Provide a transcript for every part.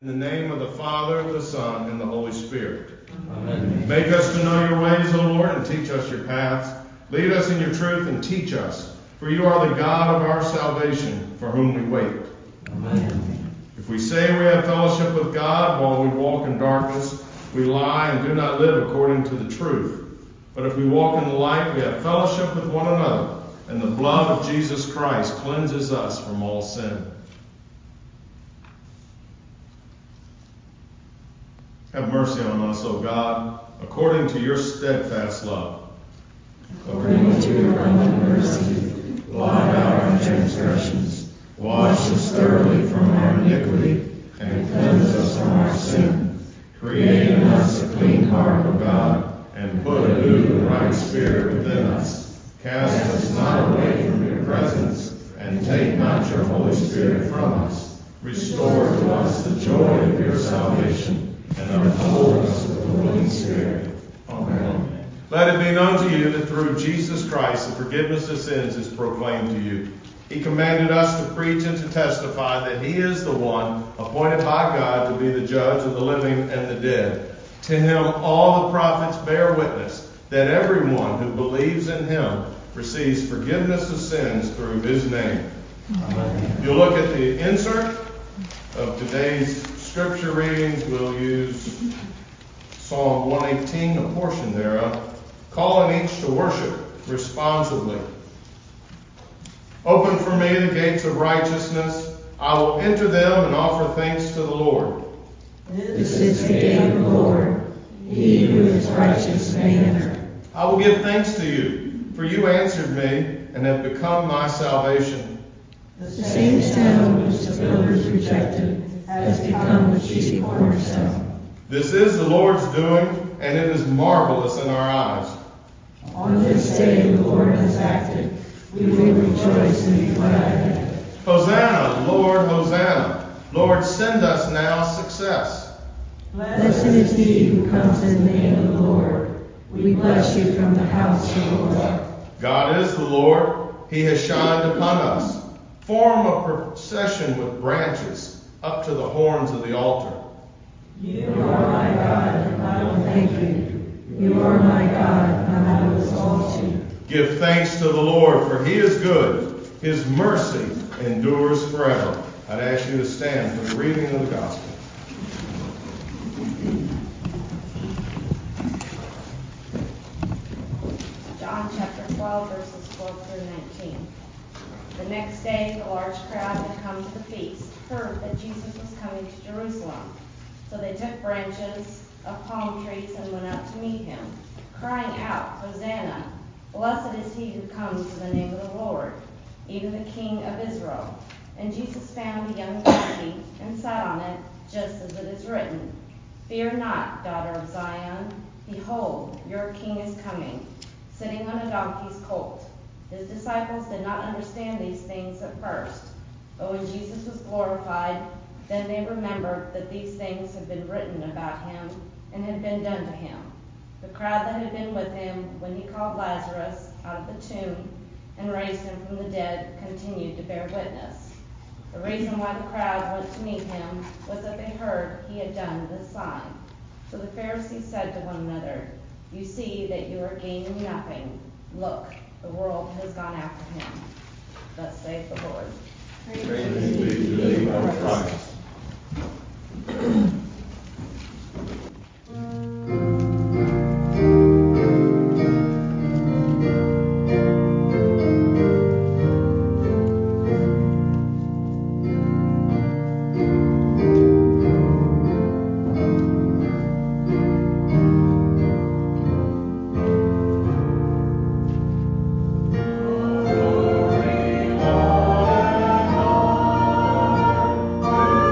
In the name of the Father, the Son, and the Holy Spirit. Amen. Make us to know your ways, O Lord, and teach us your paths. Lead us in your truth and teach us, for you are the God of our salvation, for whom we wait. Amen. If we say we have fellowship with God while we walk in darkness, we lie and do not live according to the truth. But if we walk in the light, we have fellowship with one another, and the blood of Jesus Christ cleanses us from all sin. Have mercy on us, O God, according to your steadfast love. According to your abundant mercy, blot out our transgressions, wash us thoroughly from our iniquity, and cleanse us from our sin. Create in us a clean heart, O God, And put a new and right spirit within us. Cast us not away from your presence, and take not your Holy Spirit from us. Restore to us the joy of your salvation, and uphold us with the Holy Spirit. Amen. Let it be known to you that through Jesus Christ the forgiveness of sins is proclaimed to you. He commanded us to preach and to testify that he is the one appointed by God to be the judge of the living and the dead. To him all the prophets bear witness that everyone who believes in him receives forgiveness of sins through his name. Amen. If you look at the insert of today's scripture readings, we'll use Psalm 118, a portion thereof, calling each to worship responsibly. Open for me the gates of righteousness. I will enter them and offer thanks to the Lord. This is the gate of the Lord. He who is righteous may enter. I will give thanks to you, for you answered me and have become my salvation. The same stone which the builders rejected has become the chief cornerstone. This is the Lord's doing, and it is marvelous in our eyes. On this day the Lord has acted. We will rejoice and be glad in it. Hosanna, Lord, Hosanna. Lord, send us now success. Blessed is he who comes in the name of the Lord. We bless you from the house of the Lord. God is the Lord. He has shined upon us. Form a procession with branches up to the horns of the altar. You are my God, and I will thank you. You are my God, and I will exalt you. Give thanks to the Lord, for he is good. His mercy endures forever. I'd ask you to stand for the reading of the gospel. John chapter 12, verses 12 through 19. The next day, the large crowd had come to the feast, heard that Jesus was coming to Jerusalem. So they took branches of palm trees and went out to meet him, crying out, Hosanna! Blessed is he who comes in the name of the Lord, even the King of Israel. And Jesus found a young donkey and sat on it, just as it is written, Fear not, daughter of Zion. Behold, your king is coming, sitting on a donkey's colt. His disciples did not understand these things at first. But when Jesus was glorified, then they remembered that these things had been written about him and had been done to him. The crowd that had been with him when he called Lazarus out of the tomb and raised him from the dead continued to bear witness. The reason why the crowd went to meet him was that they heard he had done this sign. So the Pharisees said to one another, You see that you are gaining nothing. Look, the world has gone after him. Thus saith the Lord. Praise be to thee, O Christ. Glory, honor,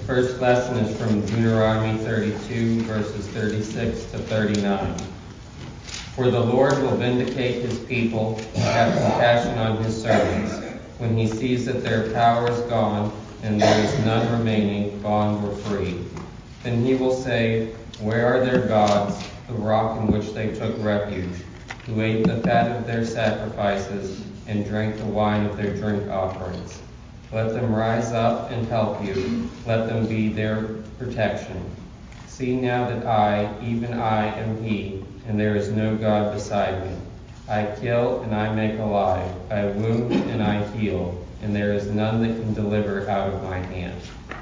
first lesson is from Deuteronomy 32, verses 36 to 39. For the Lord will vindicate his people and have compassion on his servants, when he sees that their power is gone, and there is none remaining, bond or free. Then he will say, where are their gods, the rock in which they took refuge, who ate the fat of their sacrifices and drank the wine of their drink offerings? Let them rise up and help you. Let them be their protection. See now that I, even I, am he, and there is no God beside me. I kill and I make alive. I wound and I heal, and there is none that can deliver out of my hand.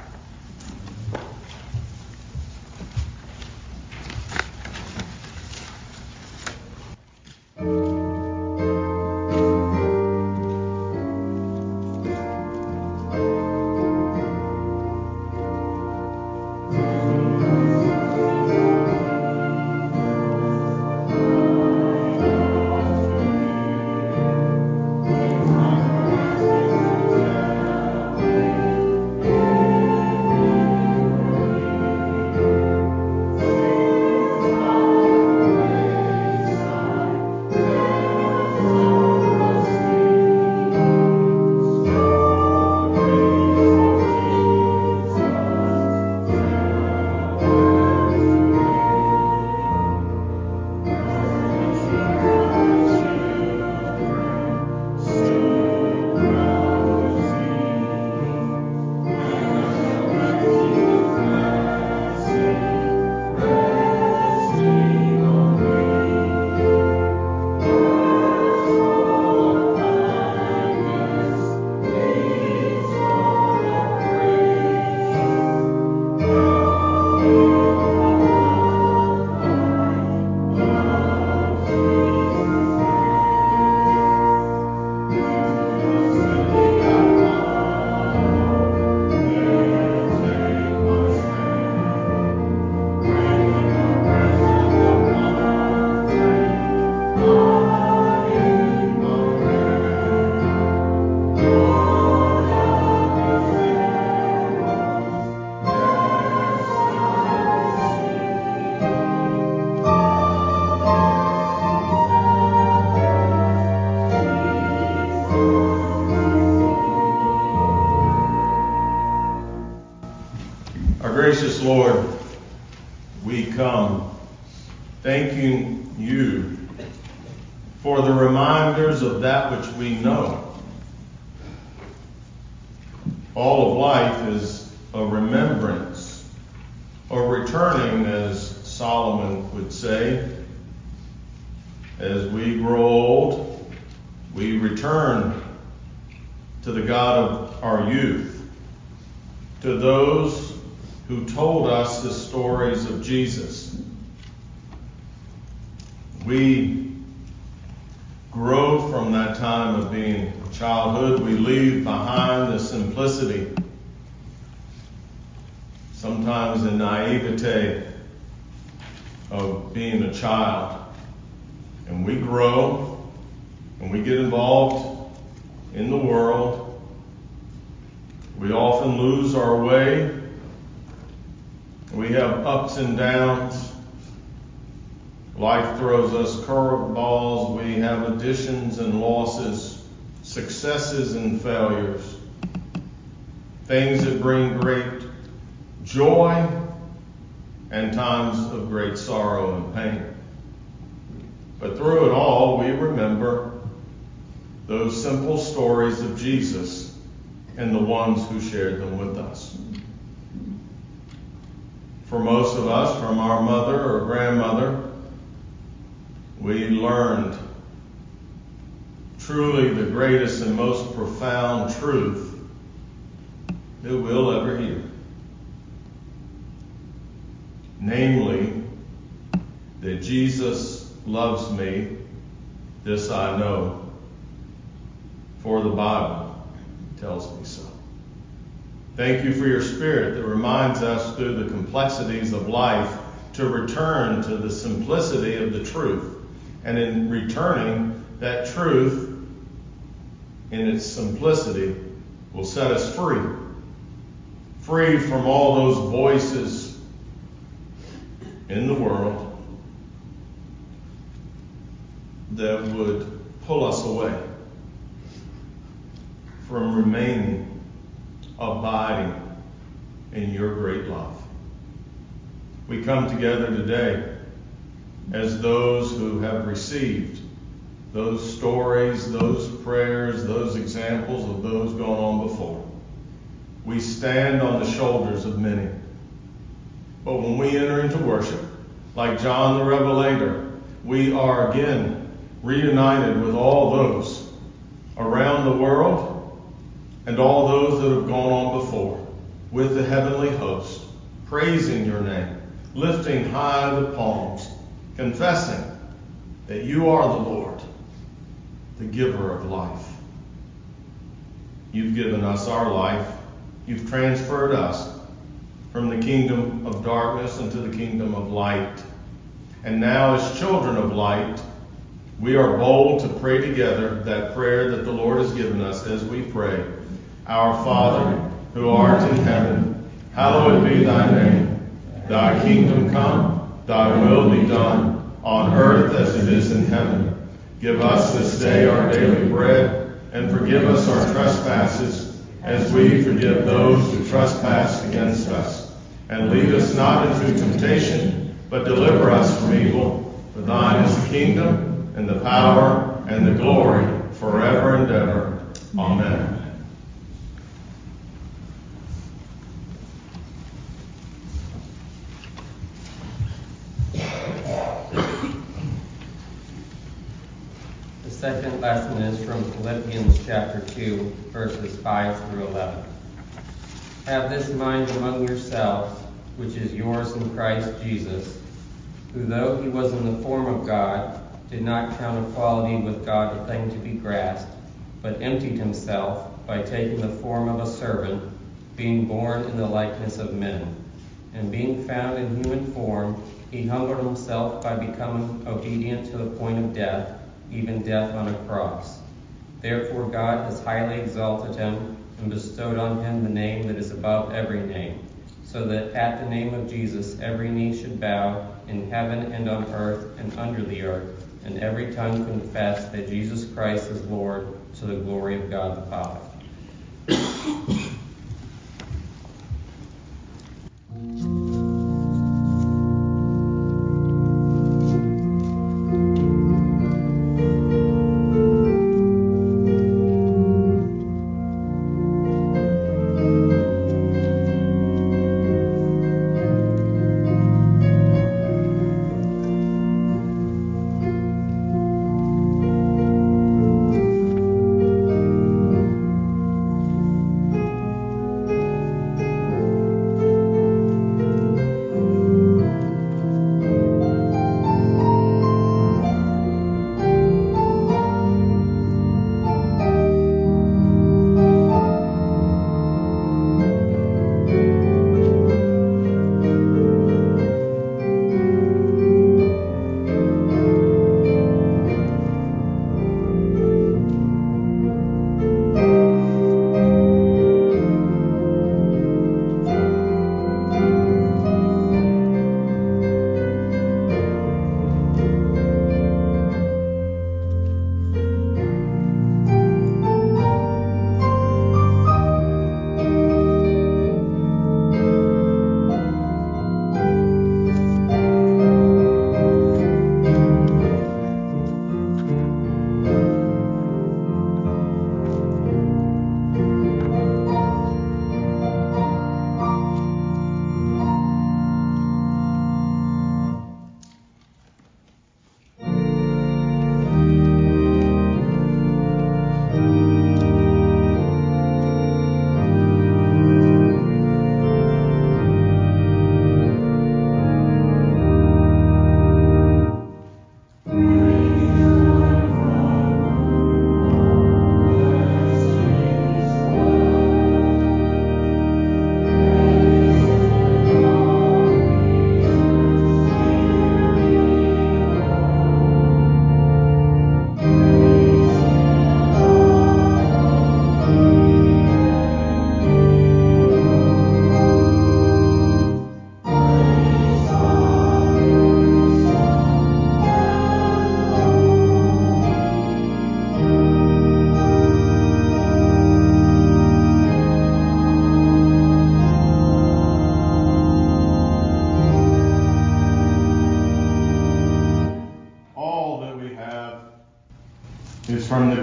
Gracious Lord, we come thanking you for the reminders of that which we know. All of life is a remembrance, or returning, as Solomon would say. As we grow old, we return to the God of our youth, to those who told us the stories of Jesus. We grow from that time of being childhood. We leave behind the simplicity, sometimes the naivete of being a child. And we grow and we get involved in the world. We often lose our way. We have ups and downs. Life throws us curveballs. We have additions and losses, successes and failures, things that bring great joy and times of great sorrow and pain. But through it all, we remember those simple stories of Jesus and the ones who shared them with us. For most of us, from our mother or grandmother, we learned truly the greatest and most profound truth that we'll ever hear. Namely, that Jesus loves me, this I know, for the Bible tells me so. Thank you for your Spirit that reminds us through the complexities of life to return to the simplicity of the truth. And in returning, that truth in its simplicity will set us free free from all those voices in the world that would pull us away from remaining, abiding in your great love. We come together today as those who have received those stories, those prayers, those examples of those gone on before. We stand on the shoulders of many. But when we enter into worship, like John the Revelator, we are again reunited with all those around the world and all those that have gone on before, with the heavenly host, praising your name, lifting high the palms, confessing that you are the Lord, the giver of life. You've given us our life. You've transferred us from the kingdom of darkness into the kingdom of light. And now, as children of light, we are bold to pray together that prayer that the Lord has given us as we pray. Our Father, who art in heaven, hallowed be thy name. Thy kingdom come, thy will be done, on earth as it is in heaven. Give us this day our daily bread, and forgive us our trespasses, as we forgive those who trespass against us. And lead us not into temptation, but deliver us from evil. For thine is the kingdom, and the power, and the glory, forever and ever. Amen. The second lesson is from Philippians chapter 2, verses 5 through 11. Have this mind among yourselves, which is yours in Christ Jesus, who though he was in the form of God, did not count equality with God a thing to be grasped, but emptied himself by taking the form of a servant, being born in the likeness of men. And being found in human form, he humbled himself by becoming obedient to the point of death, even death on a cross. Therefore God has highly exalted him and bestowed on him the name that is above every name, so that at the name of Jesus every knee should bow in heaven and on earth and under the earth, and every tongue confess that Jesus Christ is Lord, to the glory of God the Father.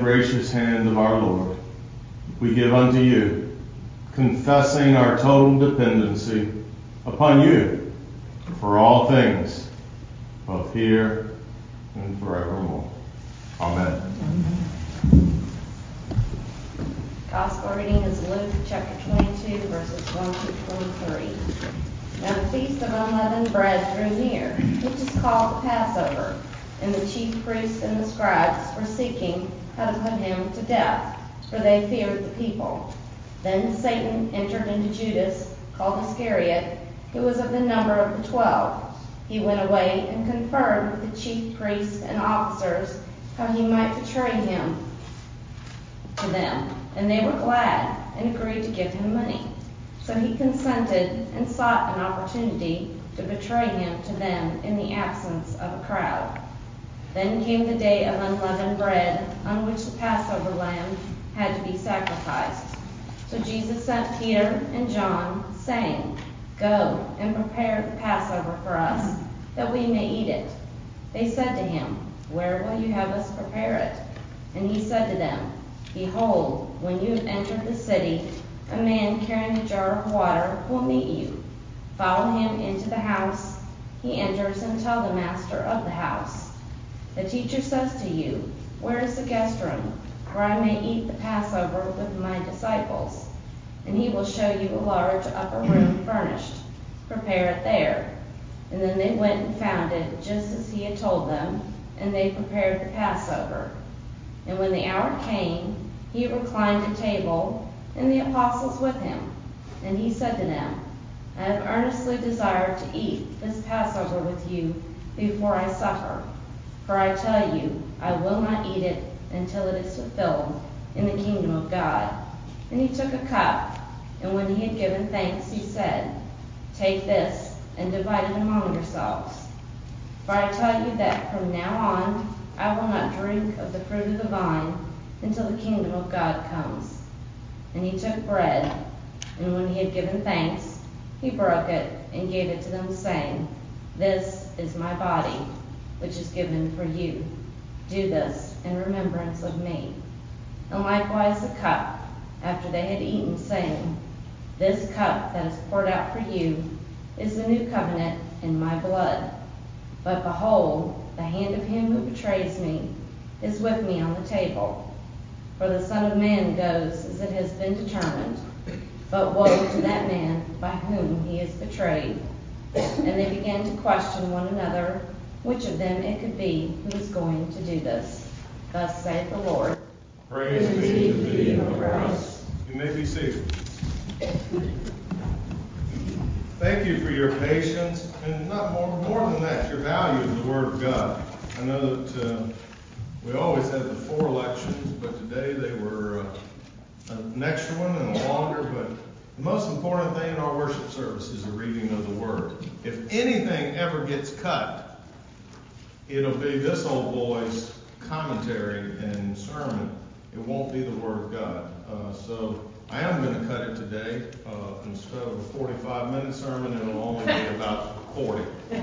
gracious hand of our Lord, we give unto you, confessing our total dependency upon you for all things, both here and forevermore. Amen. Gospel reading is Luke chapter 22, verses 1 through 23. Now the feast of unleavened bread drew near, which is called the Passover, and the chief priests and the scribes were seeking how to put him to death, for they feared the people. Then Satan entered into Judas, called Iscariot, who was of the number of the 12. He went away and conferred with the chief priests and officers how he might betray him to them. And they were glad and agreed to give him money. So he consented and sought an opportunity to betray him to them in the absence of a crowd. Then came the day of unleavened bread, on which the Passover lamb had to be sacrificed. So Jesus sent Peter and John, saying, Go and prepare the Passover for us, that we may eat it. They said to him, Where will you have us prepare it? And he said to them, Behold, when you have entered the city, a man carrying a jar of water will meet you. Follow him into the house. He enters and tell the master of the house, The teacher says to you, Where is the guest room, where I may eat the Passover with my disciples? And he will show you a large upper room furnished. Prepare it there. And then they went and found it just as he had told them, and they prepared the Passover. And when the hour came, he reclined at table, and the apostles with him. And he said to them, I have earnestly desired to eat this Passover with you before I suffer. For I tell you, I will not eat it until it is fulfilled in the kingdom of God. And he took a cup, and when he had given thanks, he said, Take this and divide it among yourselves. For I tell you that from now on I will not drink of the fruit of the vine until the kingdom of God comes. And he took bread, and when he had given thanks, he broke it and gave it to them, saying, This is my body, which is given for you. Do this in remembrance of me. And likewise the cup, after they had eaten, saying, This cup that is poured out for you is the new covenant in my blood. But behold, the hand of him who betrays me is with me on the table. For the Son of Man goes as it has been determined, but woe to that man by whom he is betrayed. And they began to question one another, which of them it could be who was going to do this. Thus saith the Lord. Praise be to thee, O Christ. You may be seated. Thank you for your patience, and not more than that, your value of the Word of God. I know that we always have the 4 lections, but today they were an extra one and a longer. But the most important thing in our worship service is the reading of the Word. If anything ever gets cut, it'll be this old boy's commentary and sermon. It won't be the Word of God. So I am going to cut it today. Instead of a 45-minute sermon, it'll only be about 40.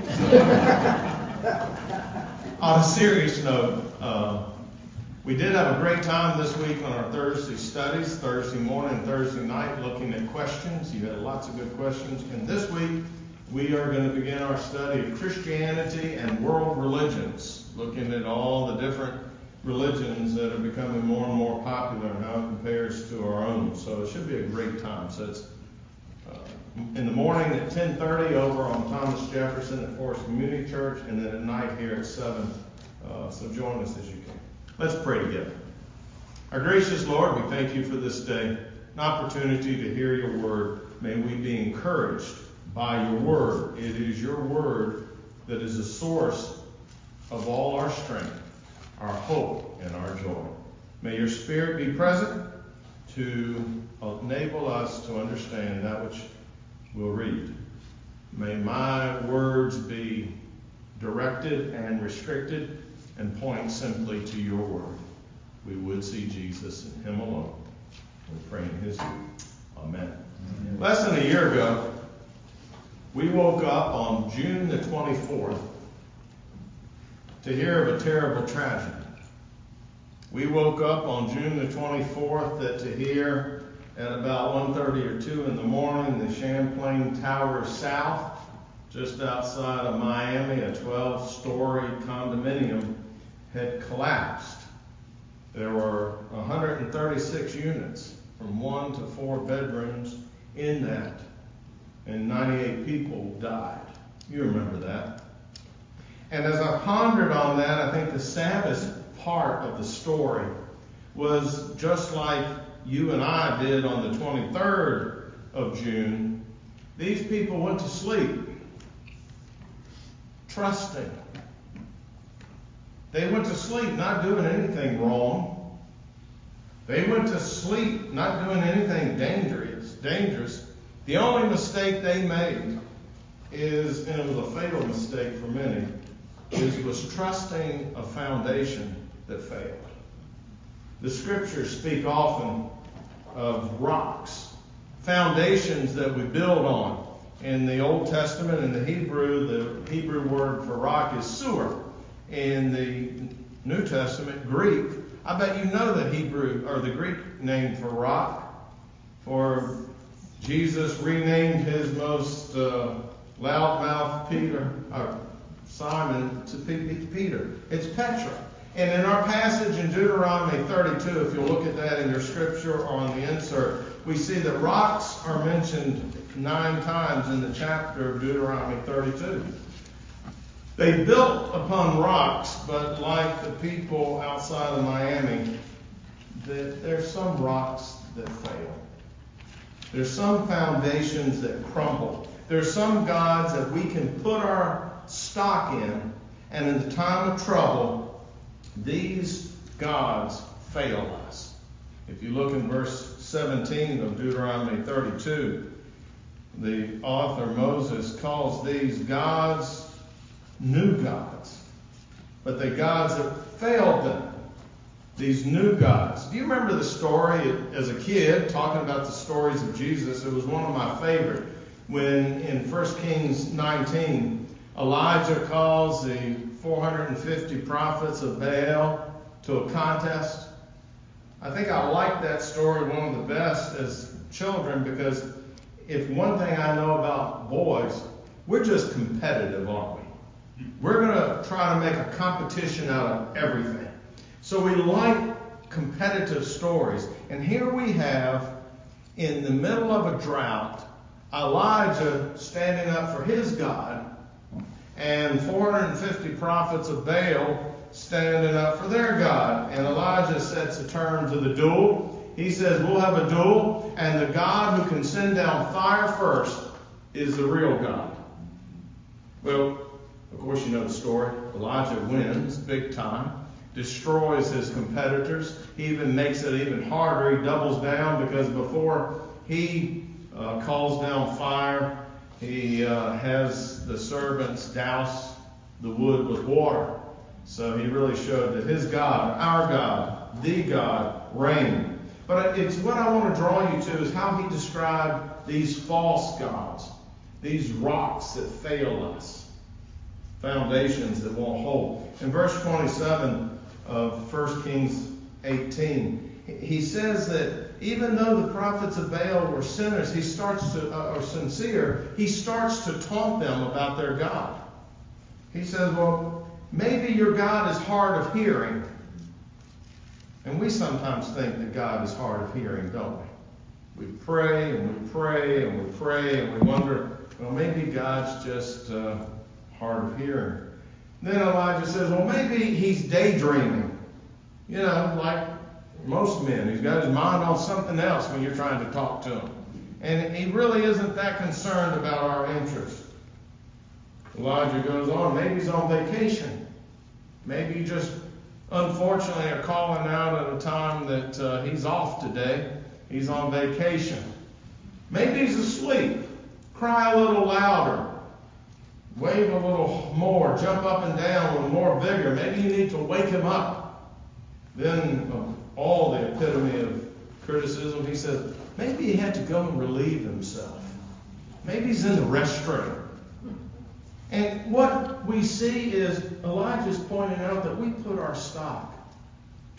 On a serious note, we did have a great time this week on our Thursday studies, Thursday morning and Thursday night, looking at questions. You had lots of good questions. And this week, we are going to begin our study of Christianity and world religions, looking at all the different religions that are becoming more and more popular and how it compares to our own. So it should be a great time. So it's in the morning at 10:30 over on Thomas Jefferson at Forest Community Church, and then at night here at 7. So join us as you can. Let's pray together. Our gracious Lord, we thank you for this day, an opportunity to hear your word. May we be encouraged by your word. It is your word that is the source of all our strength, our hope, and our joy. May your Spirit be present to enable us to understand that which we'll read. May my words be directed and restricted and point simply to your word. We would see Jesus and him alone. We pray in his name. Amen. Less than a year ago, we woke up on June the 24th to hear of a terrible tragedy. We woke up on June the 24th to hear at about 1:30 or 2 in the morning the Champlain Towers South, just outside of Miami, a 12-story condominium had collapsed. There were 136 units from 1 to 4 bedrooms in that, and 98 people died. You remember that. And as I pondered on that, I think the saddest part of the story was just like you and I did on the 23rd of June. These people went to sleep trusting. They went to sleep not doing anything wrong. They went to sleep not doing anything dangerous. The only mistake they made is, and it was a fatal mistake for many, was trusting a foundation that failed. The scriptures speak often of rocks, foundations that we build on. In the Old Testament, in the Hebrew word for rock is sewer. In the New Testament, Greek, I bet you know the Hebrew or the Greek name for rock. For Jesus renamed his most loudmouth Simon to Peter. It's Petra. And in our passage in Deuteronomy 32, if you'll look at that in your scripture or on the insert, we see that rocks are mentioned 9 times in the chapter of Deuteronomy 32. They built upon rocks, but like the people outside of Miami, there's some rocks that fail. There's some foundations that crumble. There's some gods that we can put our stock in, and in the time of trouble, these gods fail us. If you look in verse 17 of Deuteronomy 32, the author Moses calls these gods new gods, but the gods that failed them, these new gods. Do you remember the story as a kid, talking about the stories of Jesus? It was one of my favorite, when in 1 Kings 19, Elijah calls the 450 prophets of Baal to a contest. I think I like that story one of the best as children, because if one thing I know about boys, we're just competitive, aren't we? We're going to try to make a competition out of everything. So we like competitive stories. And here we have, in the middle of a drought, Elijah standing up for his God, and 450 prophets of Baal standing up for their God. And Elijah sets the terms of the duel. He says, we'll have a duel, and the God who can send down fire first is the real God. Well, of course you know the story. Elijah wins big time, destroys his competitors. He even makes it even harder. He doubles down, because before he calls down fire, he has the servants douse the wood with water. So he really showed that his God, our God, the God, reigned. But it's what I want to draw you to is how he described these false gods, these rocks that fail us, foundations that won't hold. In verse 27 of 1 Kings 18, he says that even though the prophets of Baal were sinners, he starts to taunt them about their God. He says, well, maybe your God is hard of hearing. And we sometimes think that God is hard of hearing, don't we? We pray and we pray and we pray and we wonder, well, maybe God's just hard of hearing. Then Elijah says, well, maybe he's daydreaming. You know, like most men. He's got his mind on something else when you're trying to talk to him. And he really isn't that concerned about our interests. Elijah goes on, maybe he's on vacation. Maybe you just, unfortunately, are calling out at a time that he's off today. He's on vacation. Maybe he's asleep. Cry a little louder. Wave a little more. Jump up and down with more vigor. Maybe you need to wake him up. Then, all the epitome of criticism, he says, maybe he had to go and relieve himself. Maybe he's in the restroom. And what we see is Elijah's pointing out that we put our stock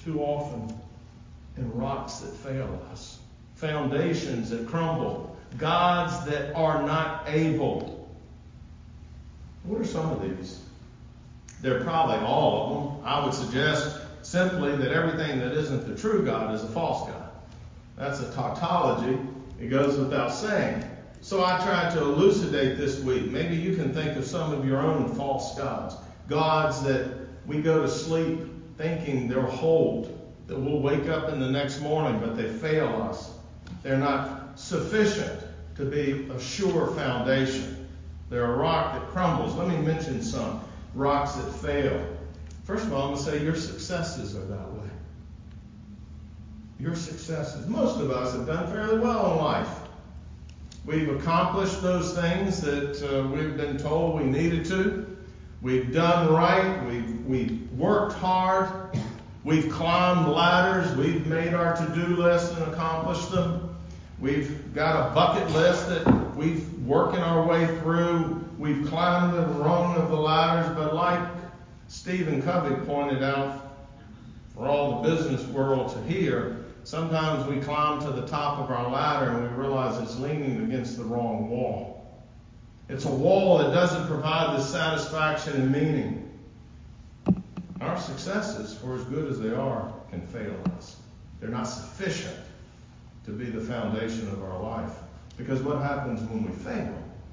too often in rocks that fail us, foundations that crumble, gods that are not able. What are some of these? They're probably all of them. I would suggest simply that everything that isn't the true God is a false God. That's a tautology. It goes without saying. So I tried to elucidate this week. Maybe you can think of some of your own false gods. Gods that we go to sleep thinking they'll hold, that we'll wake up in the next morning, but they fail us. They're not sufficient to be a sure foundation. They're a rock that crumbles. Let me mention some rocks that fail. First of all, I'm going to say your successes are that way. Your successes. Most of us have done fairly well in life. We've accomplished those things that we've been told we needed to. We've done right. We've worked hard. We've climbed ladders. We've made our to-do list and accomplished them. We've got a bucket list that we've working our way through. We've climbed the rung of the ladders. But like Stephen Covey pointed out, for all the business world to hear, sometimes we climb to the top of our ladder and we realize it's leaning against the wrong wall. It's a wall that doesn't provide the satisfaction and meaning. Our successes, for as good as they are, can fail us. They're not sufficient to be the foundation of our life. Because what happens when we fail?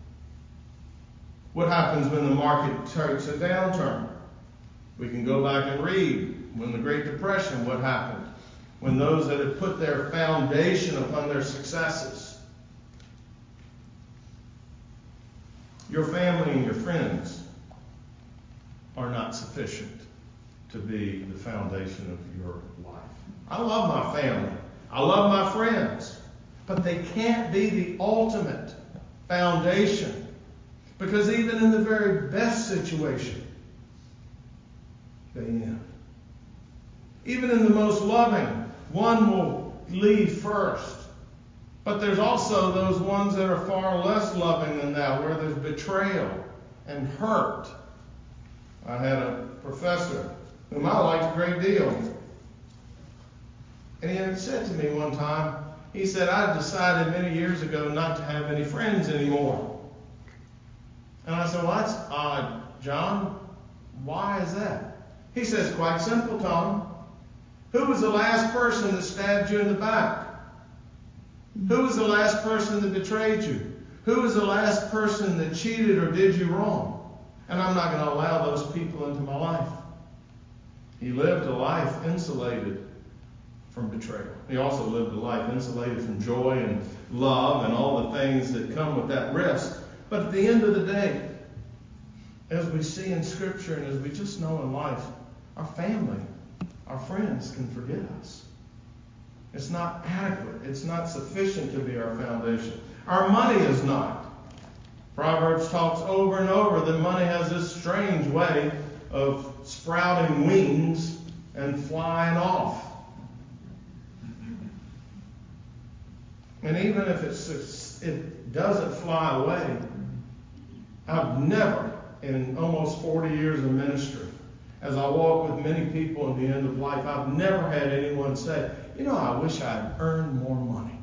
What happens when the market takes a downturn? We can go back and read. When the Great Depression, what happened? When those that had put their foundation upon their successes, your family and your friends are not sufficient to be the foundation of your life. I love my family. I love my friends. But they can't be the ultimate foundation. Because even in the very best situation, they end. Even in the most loving, one will leave first. But there's also those ones that are far less loving than that, where there's betrayal and hurt. I had a professor whom I liked a great deal. And he had said to me one time, he said, I decided many years ago not to have any friends anymore. And I said, well, that's odd, John. Why is that? He says, quite simple, Tom. Who was the last person that stabbed you in the back? Who was the last person that betrayed you? Who was the last person that cheated or did you wrong? And I'm not going to allow those people into my life. He lived a life insulated from betrayal. He also lived a life insulated from joy and love and all the things that come with that risk. But at the end of the day, as we see in Scripture and as we just know in life, our family, our friends can forget us. It's not adequate. It's not sufficient to be our foundation. Our money is not. Proverbs talks over and over that money has this strange way of sprouting wings and flying off. And even if it doesn't fly away, I've never, in almost 40 years of ministry, as I walk with many people at the end of life, I've never had anyone say, I wish I'd earned more money.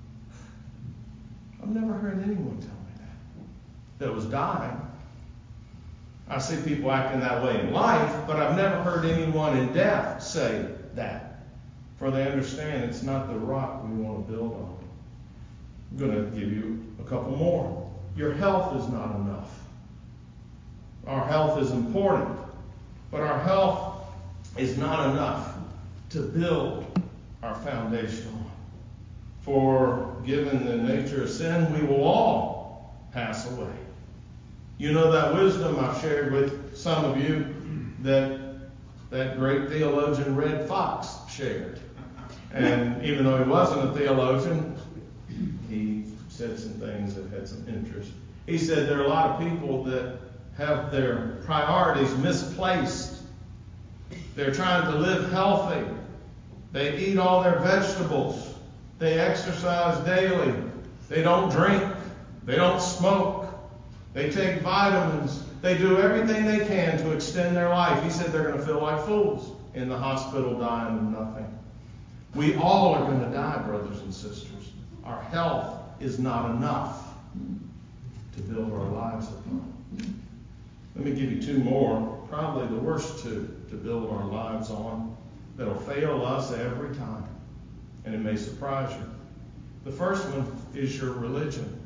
I've never heard anyone tell me that was dying. I see people acting that way in life, but I've never heard anyone in death say that. For they understand it's not the rock we want to build on. I'm going to give you a couple more. Your health is not enough. Our health is important, but our health is not enough to build our foundation on. For given the nature of sin, we will all pass away. You know that wisdom I've shared with some of you that great theologian Red Fox shared. And even though he wasn't a theologian, he said some things that had some interest. He said there are a lot of people that have their priorities misplaced. They're trying to live healthy. They eat all their vegetables. They exercise daily. They don't drink. They don't smoke. They take vitamins. They do everything they can to extend their life. He said they're going to feel like fools in the hospital dying of nothing. We all are going to die, brothers and sisters. Our health is not enough to build our lives upon. Let me give you two more, probably the worst two to build our lives on, that'll fail us every time. And it may surprise you. The first one is your religion.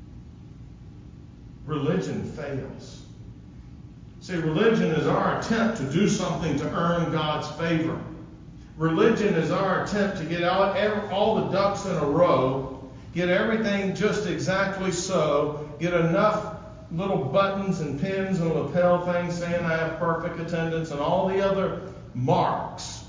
Religion fails. See, religion is our attempt to do something to earn God's favor. Religion is our attempt to get all the ducks in a row, get everything just exactly so, get enough little buttons and pins and lapel things saying I have perfect attendance and all the other marks.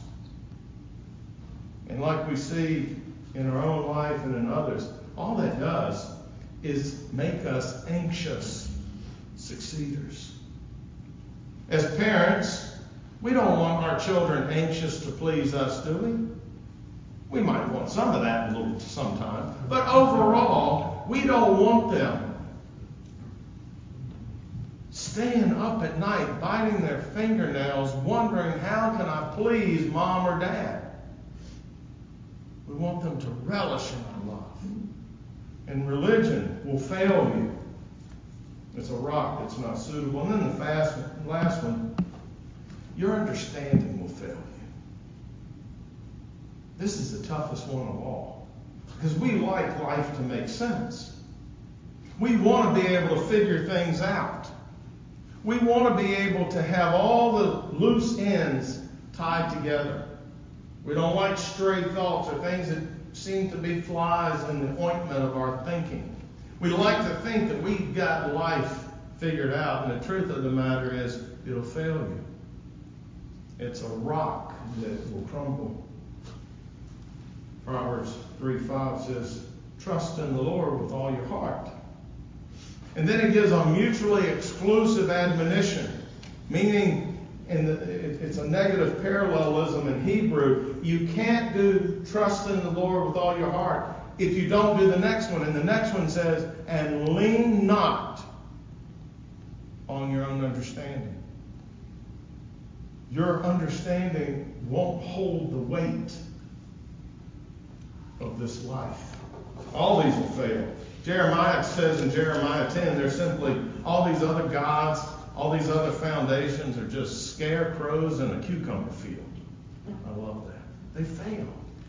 And like we see in our own life and in others, all that does is make us anxious succeeders. As parents, we don't want our children anxious to please us, do we? We might want some of that a little sometime, but overall, we don't want them staying up at night, biting their fingernails, wondering how can I please mom or dad. We want them to relish in our love. And religion will fail you. It's a rock that's not suitable. And then the last one, your understanding will fail you. This is the toughest one of all. Because we like life to make sense. We want to be able to figure things out. We want to be able to have all the loose ends tied together. We don't like stray thoughts or things that seem to be flies in the ointment of our thinking. We like to think that we've got life figured out, and the truth of the matter is it'll fail you. It's a rock that will crumble. Proverbs 3:5 says, trust in the Lord with all your heart. And then it gives a mutually exclusive admonition, meaning it's a negative parallelism in Hebrew. You can't do trust in the Lord with all your heart if you don't do the next one. And the next one says, and lean not on your own understanding. Your understanding won't hold the weight of this life. All these will fail. Jeremiah says in Jeremiah 10, there's simply all these other gods, all these other foundations are just scarecrows in a cucumber field. I love that. They fail.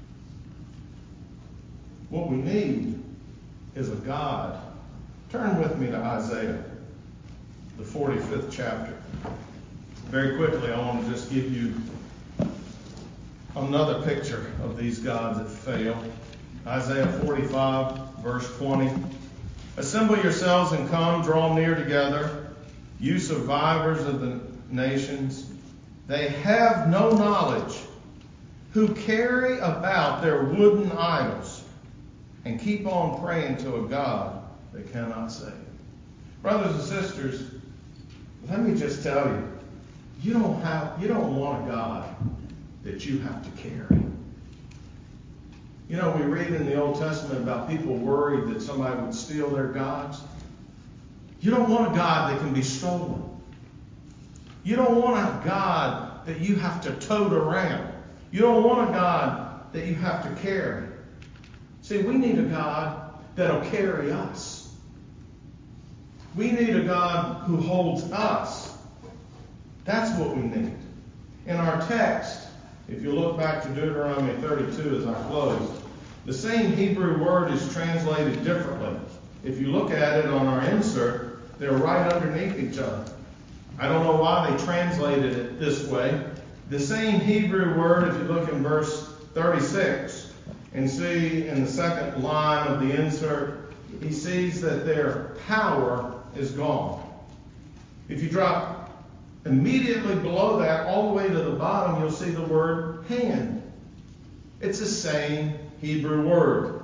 What we need is a God. Turn with me to Isaiah, the 45th chapter. Very quickly, I want to just give you another picture of these gods that fail. Isaiah 45, verse 20. Assemble yourselves and come, draw near together, you survivors of the nations. They have no knowledge, who carry about their wooden idols and keep on praying to a God they cannot save. Brothers and sisters, let me just tell you, you don't want a God that you have to carry. You know, we read in the Old Testament about people worried that somebody would steal their gods. You don't want a God that can be stolen. You don't want a God that you have to tote around. You don't want a God that you have to carry. See, we need a God that'll carry us. We need a God who holds us. That's what we need. In our text, if you look back to Deuteronomy 32 as I close, the same Hebrew word is translated differently. If you look at it on our insert, they're right underneath each other. I don't know why they translated it this way. The same Hebrew word, if you look in verse 36 and see in the second line of the insert, he sees that their power is gone. If you drop immediately below that, all the way to the bottom, you'll see the word hand. It's the same Hebrew word.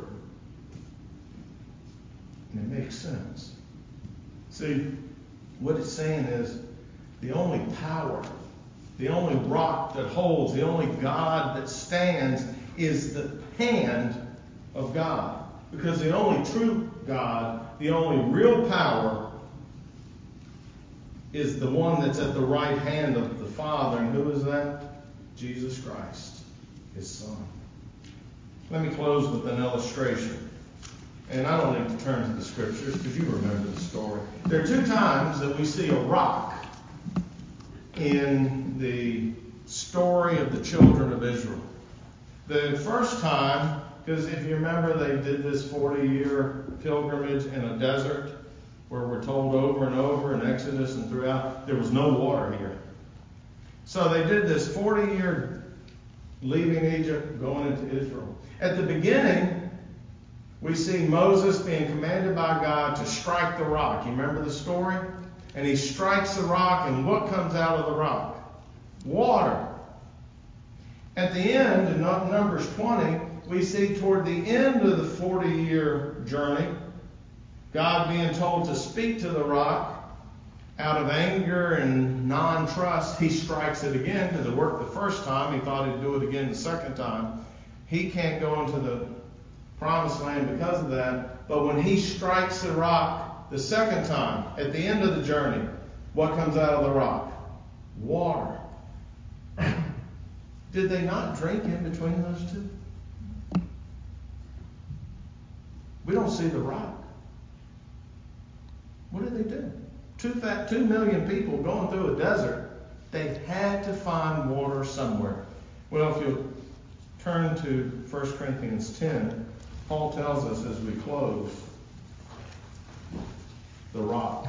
And it makes sense. See, what it's saying is the only power, the only rock that holds, the only God that stands is the hand of God. Because the only true God, the only real power is the one that's at the right hand of the Father. And who is that? Jesus Christ, his Son. Let me close with an illustration. And I don't need to turn to the scriptures because you remember the story. There are 2 times that we see a rock in the story of the children of Israel. The first time, because if you remember, they did this 40-year pilgrimage in a desert where we're told over and over in Exodus and throughout, there was no water here. So they did this 40-year leaving Egypt, going into Israel. At the beginning, we see Moses being commanded by God to strike the rock. You remember the story? And he strikes the rock, and what comes out of the rock? Water. At the end, in Numbers 20, we see toward the end of the 40-year journey, God being told to speak to the rock. Out of anger and non-trust, he strikes it again because it worked the first time. He thought he'd do it again the second time. He can't go into the promised land because of that. But when he strikes the rock the second time, at the end of the journey, what comes out of the rock? Water. Did they not drink in between those two? We don't see the rock. What did they do? 2 million people going through a desert. They had to find water somewhere. Well, if you'll turn to 1 Corinthians 10, Paul tells us as we close, the rock.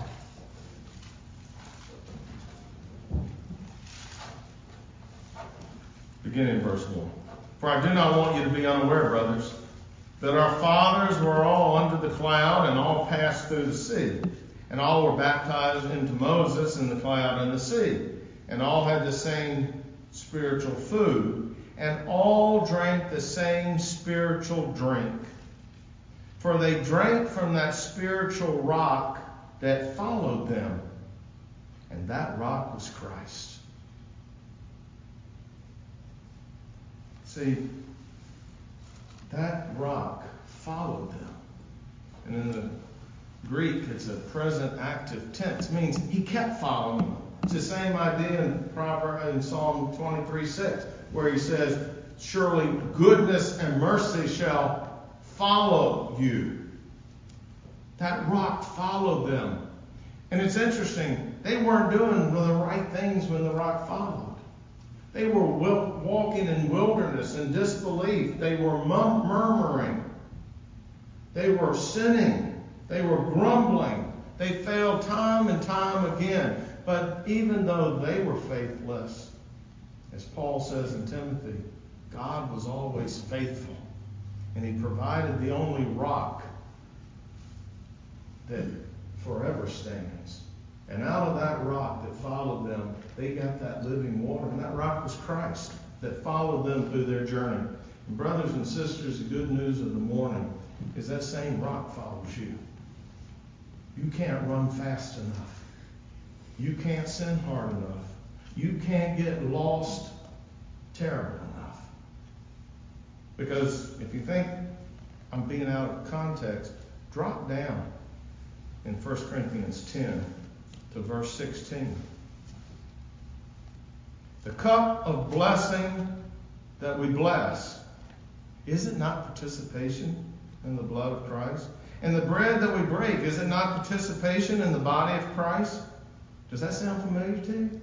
Beginning in verse 1. For I do not want you to be unaware, brothers, that our fathers were all under the cloud and all passed through the sea. And all were baptized into Moses in the cloud and the sea. And all had the same spiritual food. And all drank the same spiritual drink. For they drank from that spiritual rock that followed them. And that rock was Christ. See, that rock followed them. And in the Greek, it's a present active tense. It means he kept following them. It's the same idea in Psalm 23:6, where he says, surely goodness and mercy shall follow you. That rock followed them. And it's interesting, they weren't doing the right things when the rock followed. They were walking in wilderness and disbelief. They were murmuring. They were sinning. They were grumbling. They failed time and time again. But even though they were faithless, as Paul says in Timothy, God was always faithful. And he provided the only rock that forever stands. And out of that rock that followed them, they got that living water. And that rock was Christ that followed them through their journey. And brothers and sisters, the good news of the morning is that same rock follows you. You can't run fast enough. You can't sin hard enough. You can't get lost terrible enough. Because if you think I'm being out of context, drop down in 1 Corinthians 10 to verse 16. The cup of blessing that we bless, is it not participation in the blood of Christ? And the bread that we break, is it not participation in the body of Christ? Does that sound familiar to you?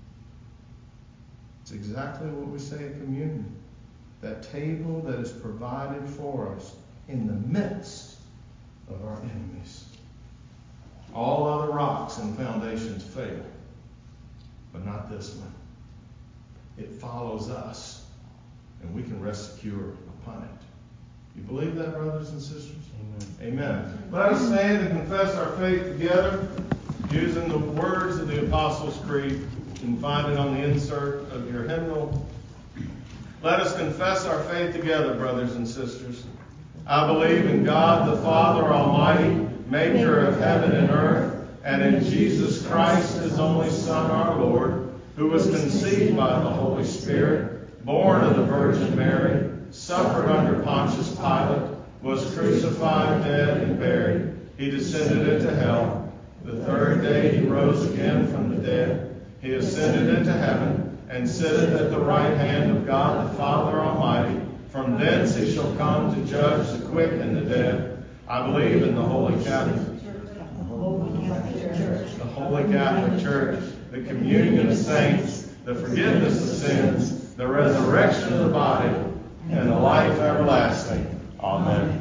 It's exactly what we say at communion. That table that is provided for us in the midst of our enemies. All other rocks and foundations fail, but not this one. It follows us, and we can rest secure upon it. You believe that, brothers and sisters? Amen. Amen. Let us stand and confess our faith together using the words of the Apostles' Creed. You can find it on the insert of your hymnal. Let us confess our faith together, brothers and sisters. I believe in God the Father Almighty, maker of heaven and earth, and in Jesus Christ, his only Son, our Lord, who was conceived by the Holy Spirit, born of the Virgin Mary, suffered under Pontius Pilate, was crucified, dead, and buried. He descended into hell. The third day he rose again from the dead. He ascended into heaven and sitteth at the right hand of God the Father Almighty. From thence he shall come to judge the quick and the dead. I believe in the Holy Catholic Church, the communion of saints, the forgiveness of sins, the resurrection of the body, and the life everlasting. Amen.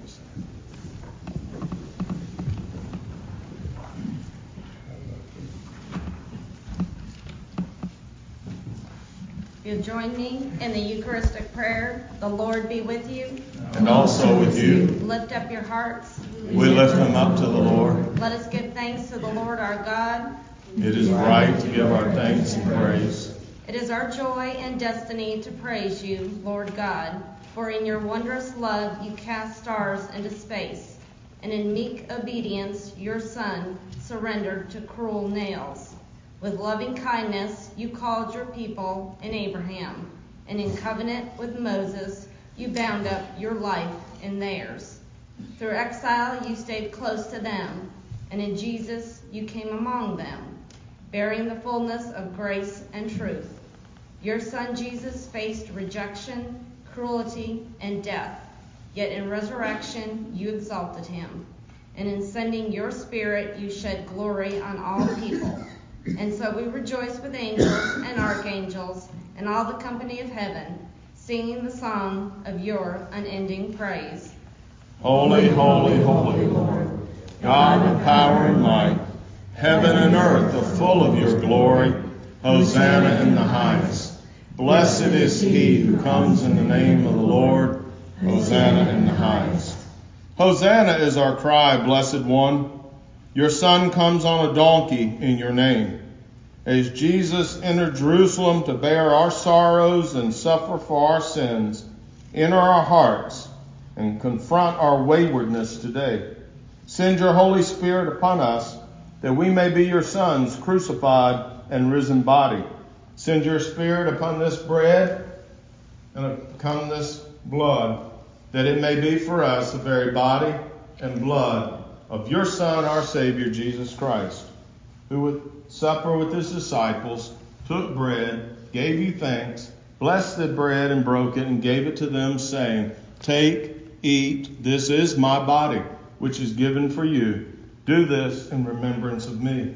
You'll join me in the Eucharistic prayer. The Lord be with you. And also with you. Lift up your hearts. We lift them up to the Lord. Let us give thanks to the Lord our God. It is right to give our thanks and praise. It is our joy and destiny to praise you, Lord God, for in your wondrous love you cast stars into space, and in meek obedience your Son surrendered to cruel nails. With loving kindness you called your people in Abraham, and in covenant with Moses you bound up your life in theirs. Through exile you stayed close to them, and in Jesus you came among them, bearing the fullness of grace and truth. Your Son Jesus faced rejection, cruelty, and death, yet in resurrection you exalted him, and in sending your Spirit you shed glory on all people. And so we rejoice with angels and archangels and all the company of heaven, singing the song of your unending praise. Holy, holy, holy Lord, God of power and might, heaven and earth are full of your glory. Hosanna in the highest. Blessed is he who comes in the name of the Lord. Hosanna in the highest. Hosanna is our cry, blessed one. Your Son comes on a donkey in your name. As Jesus entered Jerusalem to bear our sorrows and suffer for our sins, enter our hearts and confront our waywardness today. Send your Holy Spirit upon us that we may be your Son's crucified and risen body. Send your Spirit upon this bread and upon this blood, that it may be for us the very body and blood of your Son, our Savior, Jesus Christ, who at supper with his disciples took bread, gave you thanks, blessed the bread and broke it, and gave it to them, saying, Take, eat, this is my body, which is given for you. Do this in remembrance of me.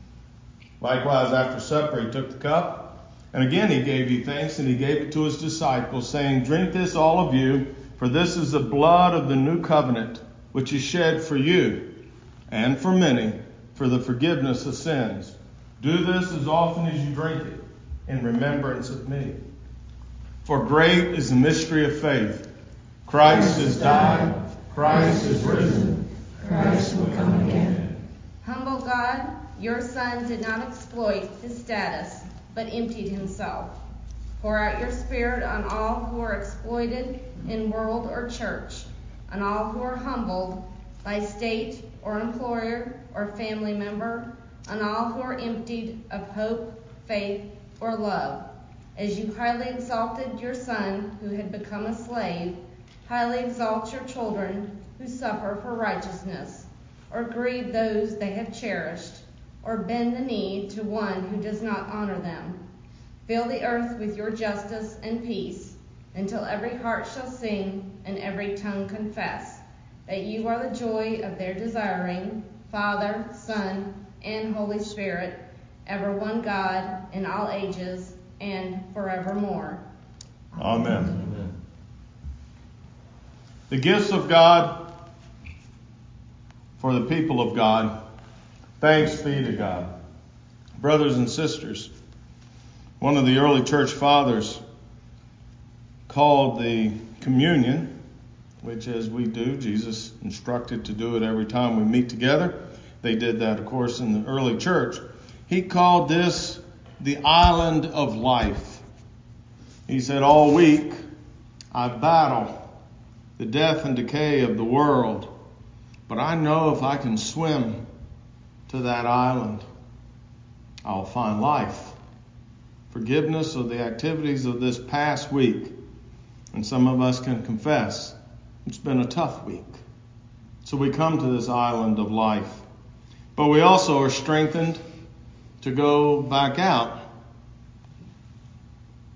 Likewise, after supper, he took the cup, and again he gave you thanks, and he gave it to his disciples, saying, Drink this, all of you, for this is the blood of the new covenant, which is shed for you and for many for the forgiveness of sins. Do this as often as you drink it in remembrance of me. For great is the mystery of faith. Christ has died. Christ is risen. Christ will come again. Humble God, your Son did not exploit his status, but emptied himself. Pour out your Spirit on all who are exploited in world or church, on all who are humbled by state or employer or family member, on all who are emptied of hope, faith, or love. As you highly exalted your Son who had become a slave, highly exalt your children who suffer for righteousness, or grieve those they have cherished, or bend the knee to one who does not honor them. Fill the earth with your justice and peace, until every heart shall sing and every tongue confess that you are the joy of their desiring, Father, Son, and Holy Spirit, ever one God in all ages and forevermore. Amen. The gifts of God for the people of God. Thanks be to God. Brothers and sisters, one of the early church fathers called the communion, which as we do, Jesus instructed to do it every time we meet together. They did that, of course, in the early church. He called this the island of life. He said, all week I battle the death and decay of the world, but I know if I can swim to that island, I'll find life. Forgiveness of the activities of this past week. And some of us can confess it's been a tough week. So we come to this island of life. But we also are strengthened to go back out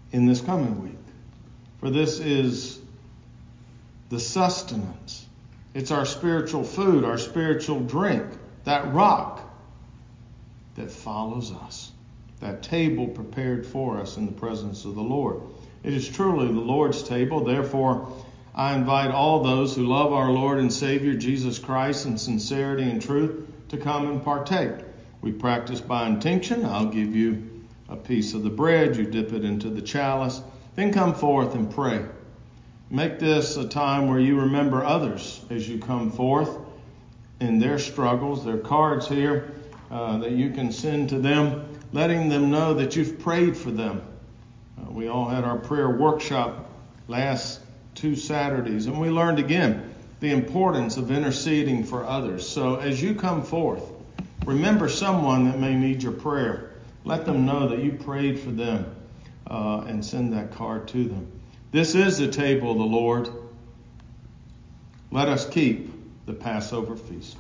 in this coming week. For this is the sustenance. It's our spiritual food, our spiritual drink, that rock that follows us, that table prepared for us in the presence of the Lord. It is truly the Lord's table. Therefore, I invite all those who love our Lord and Savior Jesus Christ in sincerity and truth to come and partake. We practice by intinction. I'll give you a piece of the bread. You dip it into the chalice. Then come forth and pray. Make this a time where you remember others as you come forth in their struggles. There are cards here that you can send to them, letting them know that you've prayed for them. We all had our prayer workshop last 2 Saturdays, and we learned again the importance of interceding for others. So as you come forth, remember someone that may need your prayer. Let them know that you prayed for them and send that card to them. This is the table of the Lord. Let us keep the Passover feast.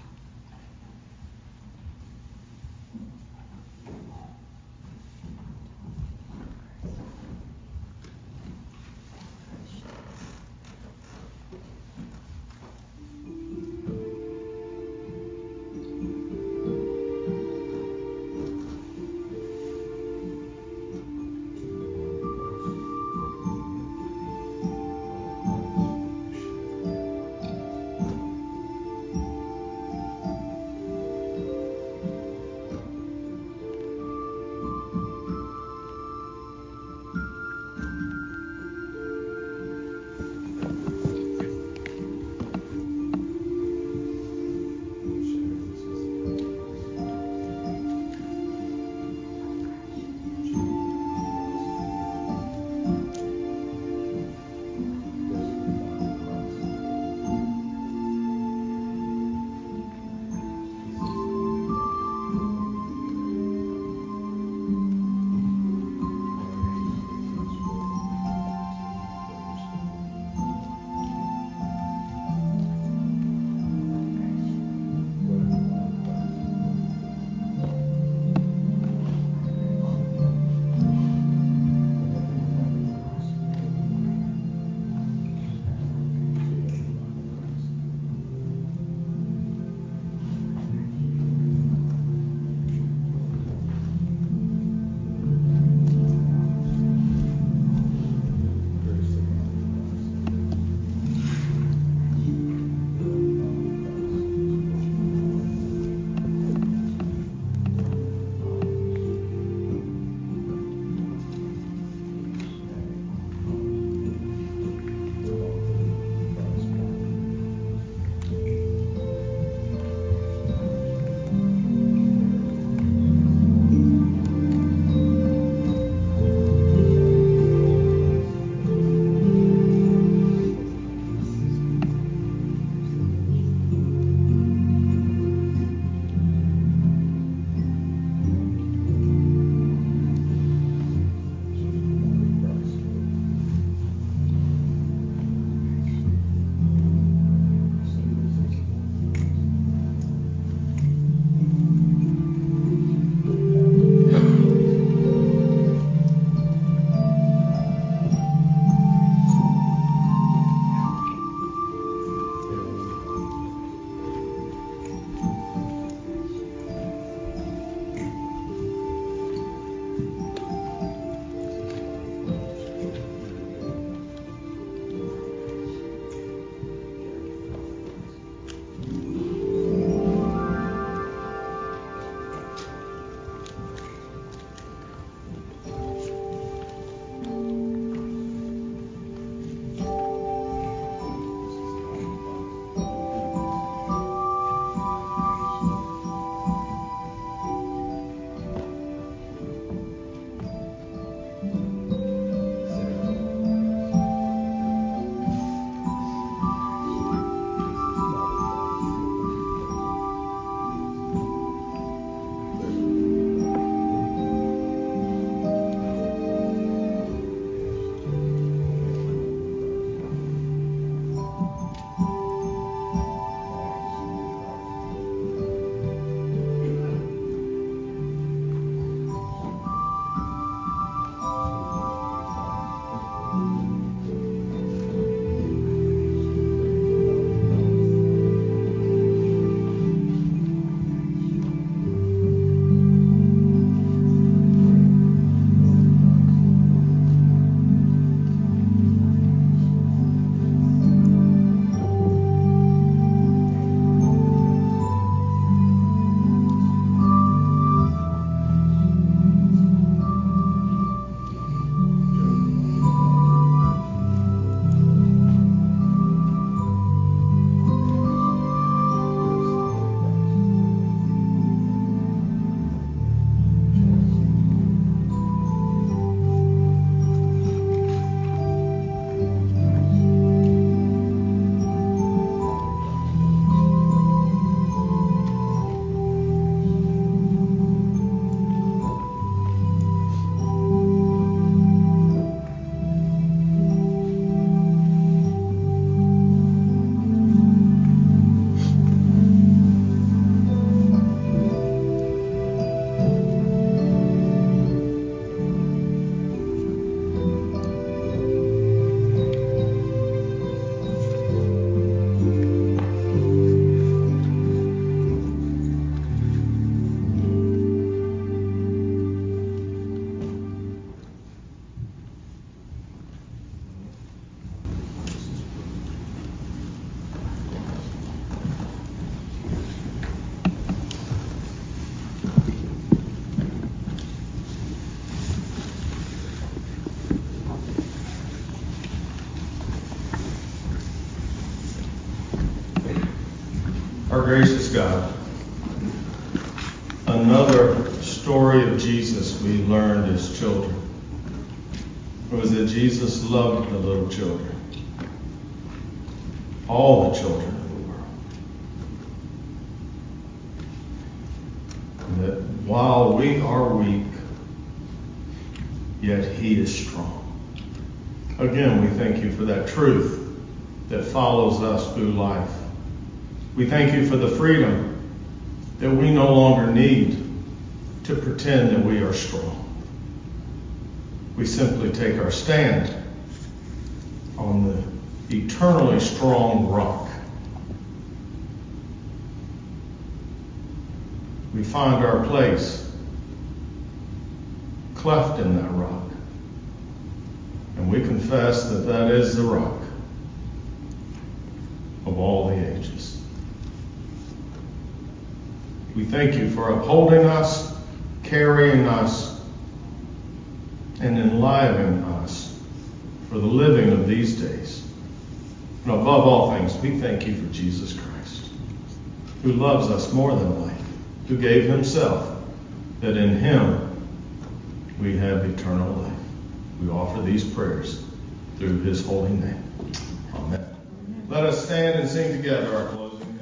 Our gracious God, another story of Jesus we learned as children was that Jesus loved the little children, all the children of the world. And that while we are weak, yet He is strong. Again, we thank you for that truth that follows us through life. We thank you for the freedom that we no longer need to pretend that we are strong. We simply take our stand on the eternally strong rock. We find our place cleft in that rock. And we confess that that is the rock of all the ages. We thank you for upholding us, carrying us, and enlivening us for the living of these days. And above all things, we thank you for Jesus Christ, who loves us more than life, who gave himself, that in him we have eternal life. We offer these prayers through his holy name. Amen. Let us stand and sing together our closing hymn.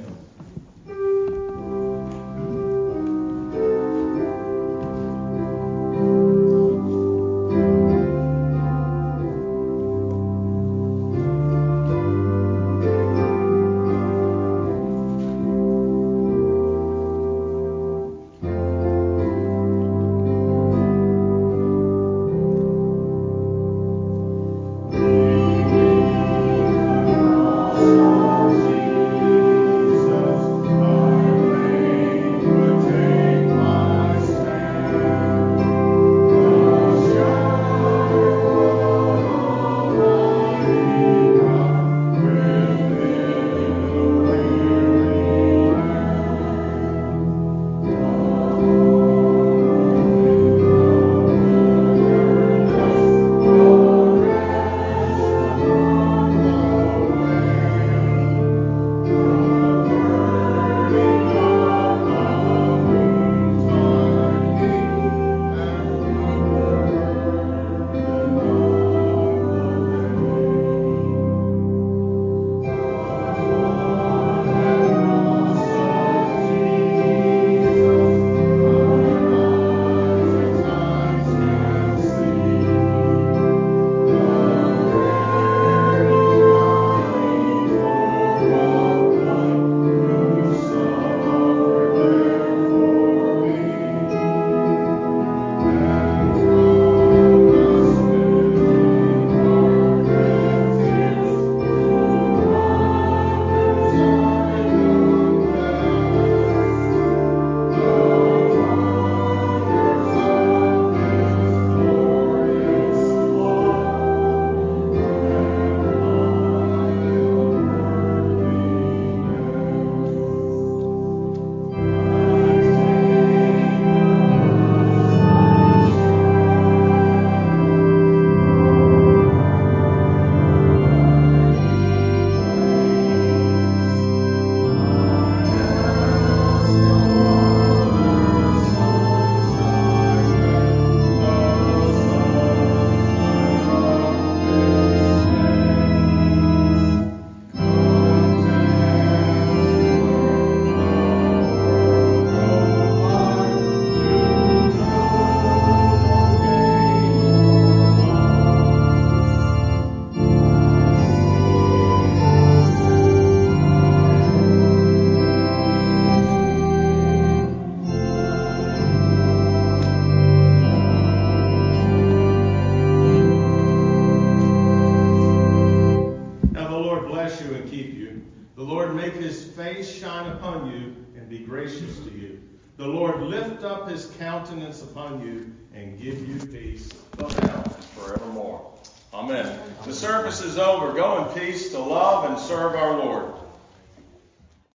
The Lord make his face shine upon you and be gracious to you. The Lord lift up his countenance upon you and give you peace, both now and forevermore. Amen. The service is over. Go in peace to love and serve our Lord.